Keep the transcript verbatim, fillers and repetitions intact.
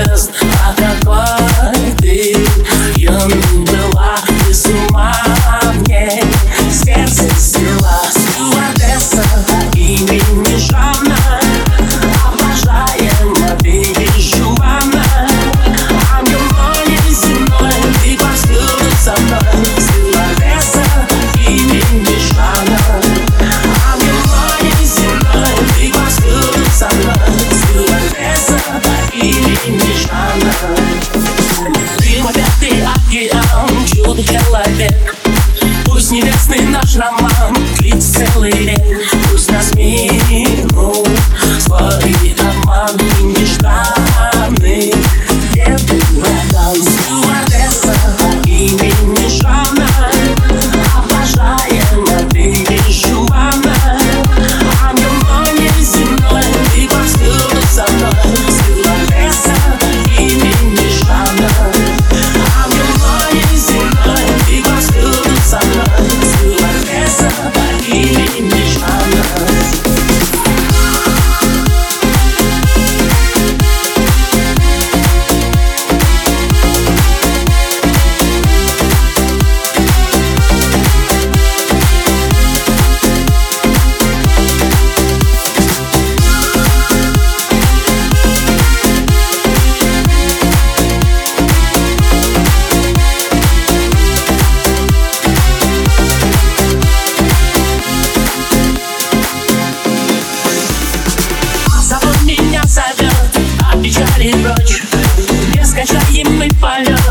тест, а какой ты юной была, ты с ума мне сердце взяла. Стюардесса имени Жанна, обожаема вижу она. Ангел мой неземной, ты повсюду со мной. Стюардесса имени Жанна, ангел мой неземной, ты повсюду со мной. Стюардесса имени Жанна. Ты мой пятый океан, чудо-человек. Пусть небесный наш роман длится целый век. Пусть нас минул свой обман и нежданный бедный ураган. Стюардесса имени Жанна, обожаема вижу она. Ангел мой неземной, ты повсюду со мной. Стюардесса имени Жанна, ангел мой неземной, ты повсюду со мной. Стюардесса имени Жанна. Зовет, от печали прочь, нескончаемый полет.